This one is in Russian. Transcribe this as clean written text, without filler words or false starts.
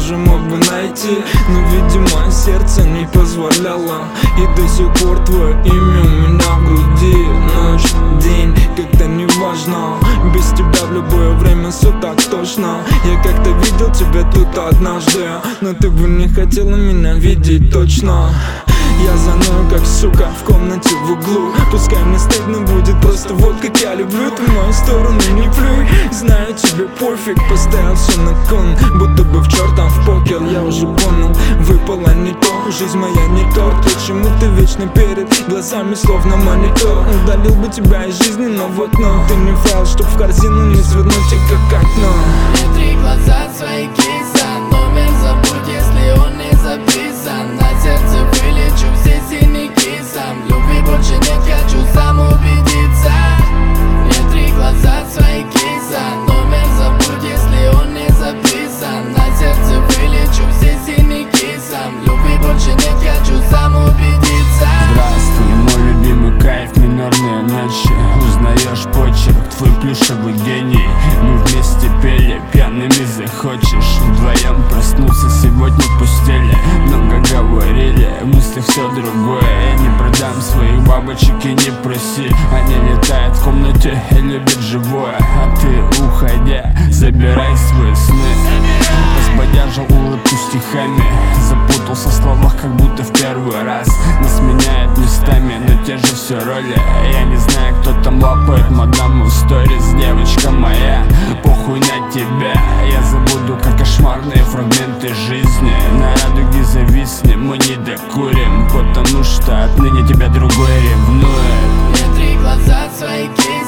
тоже мог бы найти, но, видимо, сердце не позволяло. И до сих пор твое имя у меня в груди. Ночь, день, как-то не важно. Без тебя в любое время все так тошно. Я как-то видел тебя тут однажды, но ты бы не хотела меня видеть точно. Я заную как сука в комнате в углу. Пускай мне стыдно будет, просто вот как я люблю. Ты в мою сторону не плюй, знаю, тебе пофиг. Поставил все на кон, будто бы в чертов покер. Я уже понял, выпало не то, жизнь моя не торт. Почему ты вечно перед глазами словно монитор? Удалил бы тебя из жизни, но вот но ты не файл, чтоб в корзину не свернуть и как окно. Не три глаза свои киса, номер забудь, если он не записан. На сердце вылечу все синяки сам. Любви больше нет, хочу сам убедиться. Не три глаза свои киса, номер забудь, если он не записан. На сердце вылечу все синяки сам. Любви больше нет, хочу сам убедиться. Здравствуй, мой любимый кайф, минорные ночи. Узнаешь почерк, твой плюшевый гений. Мы вместе пели, пьяными захочешь. Вдвоем проснуться сегодня в постели. Много говорили, в мыслях все другое. Я не продам своих бабочек и не проси. Они летают в комнате и любят живое. А ты, уходя, забирай свои сны. Разбодяжил улыбку стихами, запутался в словах, как будто в первый раз. Нас меняет местами, но те же все роли. Я не знаю, кто там лапает мадаму в сторис. Девочка моя, похуй на тебя. Я забуду, как кошмарные фрагменты жизни. На радуге зависни, мы не докурим, потому что отныне тебя другой ревнует. Не три глаза свои кисы.